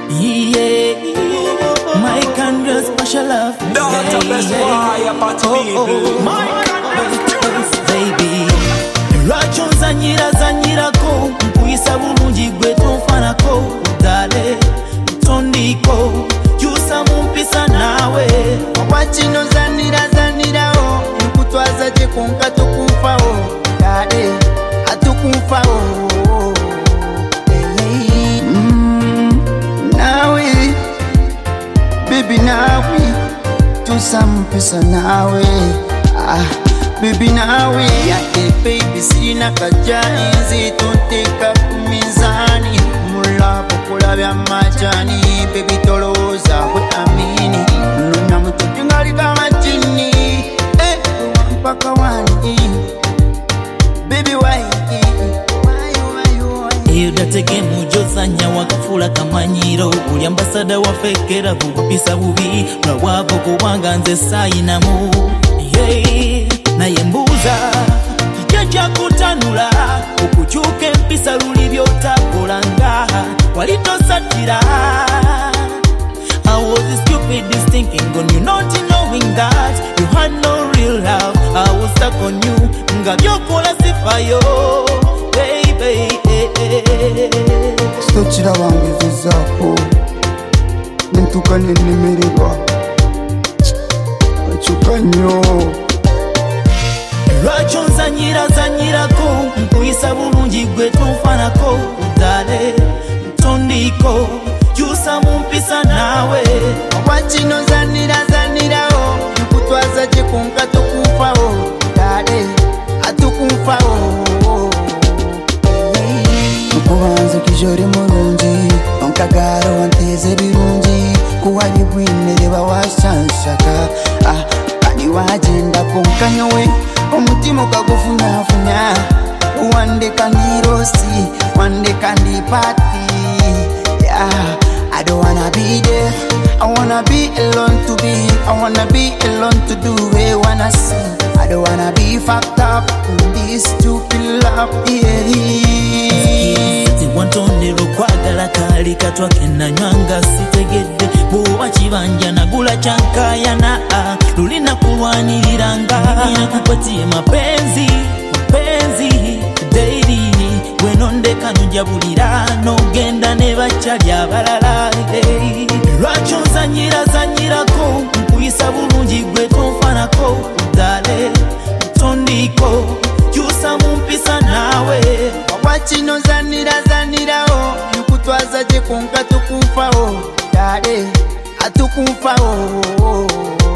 Yeah, my kind of special love. Daughter best boy, about people. My baby, Rajon zanyira ko, mpuisa bulungi gwe tonfanako, dale tondiko, yusa mumpisa nawe. Wachino zanira o, nkutwaza je konka tukumfa o, dale atukumfa o. Nawe, baby nawe, tusampisa nawe. Baby nawe, yake baby sina kajainzi, tunteka kumizani, mula kukula vya majani, baby toloza we amini, nuna mtutu ngali kama chini, mpaka wani, baby why? Iyo datege mujozanya wakafula kamanyiro, uli ambasada wa fekera vupisa bubi, rawavo kuwanga nze sayinamu. Yeah, na yembuza kijaja kutanula, ukuchuke mpisa luli vyotakolanga, walitosatira. I was stupid is thinking on you, not knowing that you had no real love. I was stuck on you, ngavyokola sifayo, baby. Stochira wangu zako, nintukane nimerirwa, achukanyo. Rajon zanyira ko, mpuisa bulungi gwe tonfanako, dale tondiko, yusa mumpisa nawe. Wachino zanira o, nkutwaza je konka tukumfa o, dale atukumfa o. Kubanza kijore mulungi, onkagaro wanteze birungi, kuwa bibwine bawashanshaka, kandi wagenda konkanyowe, omutima ukagufunyafuna, wande kandi rosi, wande kandi party. Yeah, I don't wanna be there, I wanna be alone to be, I wanna be alone to do what I wanna see. I don't wanna be fucked up in this stupid love, Wantondero kwagala kali katwake na nywanga sitegedde, buwa chibanja nagula chankayana, lulina kulwaniriranga, ninakupatie mapenzi daily, wenondeka nojabulira nogenda ne bachali abalala. Lwaki zanyira ko, nkuyisa bulungi gwe tonfanako, dale tondiko, yusa mumpisa nawe. Wachino zanira o, nkutwaza je konka tukumfa o, dale atukumfa o.